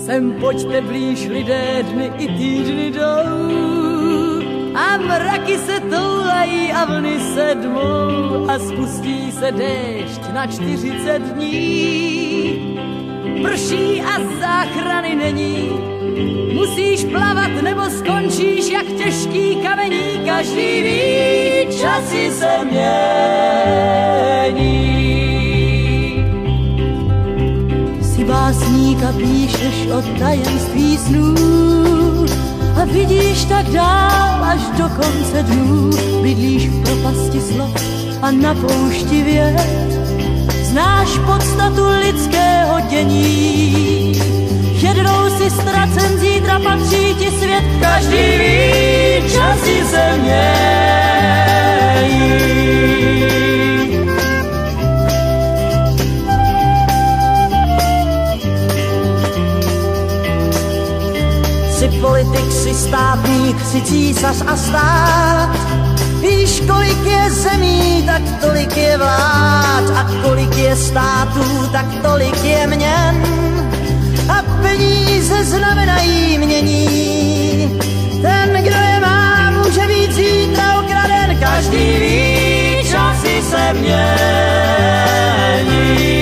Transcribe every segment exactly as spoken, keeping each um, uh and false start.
Sem pojďte blíž, lidé, dny i týdny jdou a mraky se toulají a vlny se dmou a spustí se déšť na čtyřicet dní. Prší a záchrany není, musíš plavat nebo skončíš jak těžký kamení. Každý ví, časy se mění. Jsi básník a píšeš o tajemství snů a vidíš tak dál až do konce dnů. Bydlíš v propasti slov a na poušti věd, znáš podstatu lidského dění. Jednou si ztracen, zítra patří ti svět. Každý ví, časy se mění. Jsi politik, jsi státník, jsi císař a stát. Víš, kolik je zemí, tak tolik je vlád. A kolik je států, tak tolik je měn. A peníze znamenají mění. Ten, kdo je má, může být zítra okraden. Každý ví, časy se mění.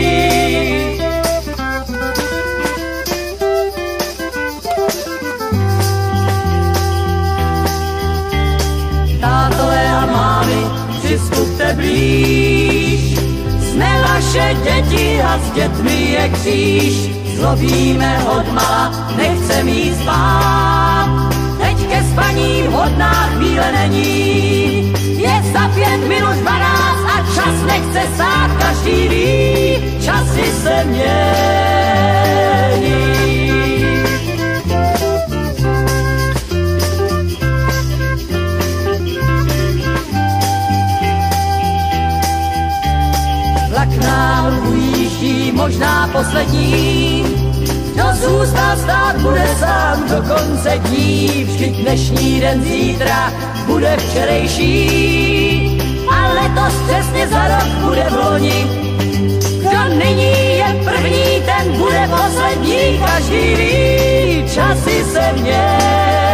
Tátové a mámy, přistupte blíž. Jsme vaše děti a s dětmi je kříž. Zlobíme odmala, nechcem jí spát. Teď ke spaní vhodná chvíle není. Je za pět minut dvanáct a čas nechce stát. Každý ví, časy se mění. Vlak náhodou ujíždí, možná poslední. Kdo zůstal stát, bude sám do konce dní. Vždyť dnešní den zítra bude včerejší. A letos přesně za rok bude v loni. Kdo nyní je první, ten bude poslední. Každý ví, časy se mění.